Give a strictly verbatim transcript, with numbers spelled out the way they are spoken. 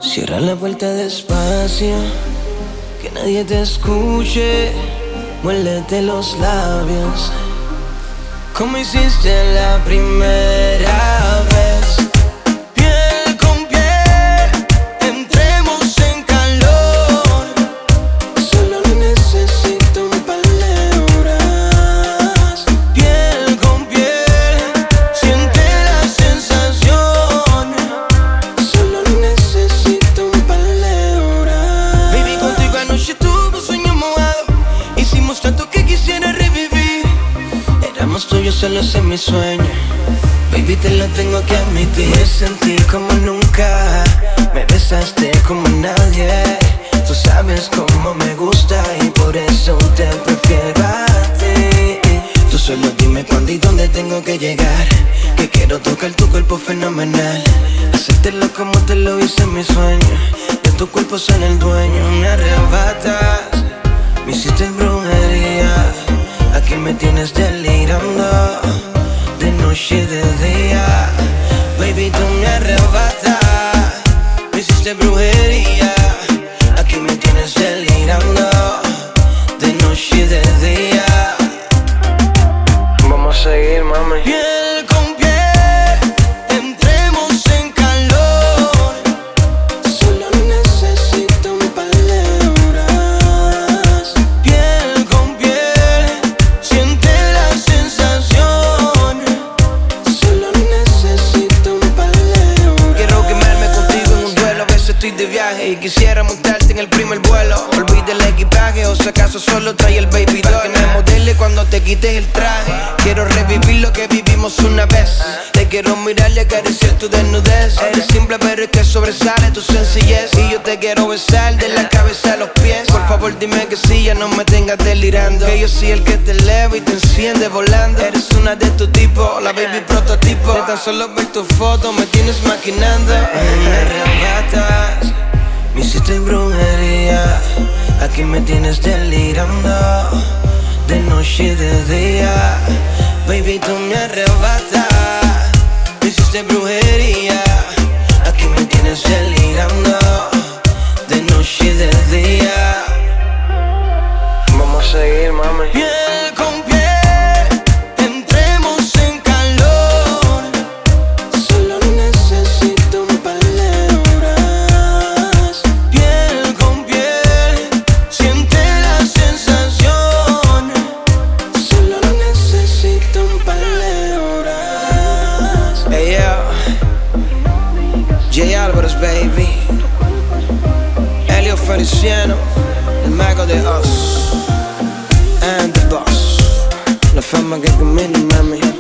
Cierra la puerta despacio, que nadie te escuche. Muérdete los labios, como hiciste la primera vez. Piel con piel, entremos en calor. Solo necesito un par de horas. Piel con piel, siente la sensación. Solo necesito un par de horas. Baby, contigo anoche tuve un sueño mojado. Hicimos tanto que quisiera revivir. Éramos tuyos solos en mi sueño. Baby, te lo tengo que admitir. Me sentí como nunca. Me besaste como nadie. Tú sabes cómo me gusta y por eso te prefiero a ti. Tú solo dime cuándo y dónde tengo que llegar, que quiero tocar tu cuerpo fenomenal. Hacértelo como te lo hice en mi sueño. De tu cuerpo soy el dueño. Me arrebatas, me hiciste brujería. Aquí me tienes delirando, de noche y de día. Baby, tú me arrebatas, me hiciste brujería. Aquí me tienes delirando, de noche y de día. Vamos a seguir, mami. Piel con piel, entremos en calor. Solo necesito un par de horas. Piel con piel, siente la sensación. Solo necesito un par de horas. Quiero quemarme contigo en un duelo. A veces estoy de viaje y quisiera montarte en el primer vuelo. Olvida el equipaje o si acaso solo trae el baby doll. Que me modele cuando te quites el traje. Quiero revivir lo que vivimos una vez. Te quiero mirar y acariciar tu desnudez. Eres simple pero es que sobresale tu sencillez. Y yo te quiero besar de la cabeza a los pies. Por favor dime que sí, ya no me tengas delirando. Que yo soy el que te eleva y te enciende volando. Eres una de tu tipo, la baby prototipo. De tan solo ver tu foto me tienes maquinando. Me arrebatas, me hiciste brujería. Aquí me tienes delirando, de noche y de día. Baby, tú me arrebatas, me hiciste brujería. Aquí me tienes delirando, de noche y de día. Vamos a seguir, mami. Piel con piel, entremos en calor. Solo necesito un par de horas. Piel con piel, siente la sensación. Solo necesito un par de horas. Hey, yo, J Álvarez, baby. Elio Feliciano, el mago de Oz, and the boss. La fama que camina, mami.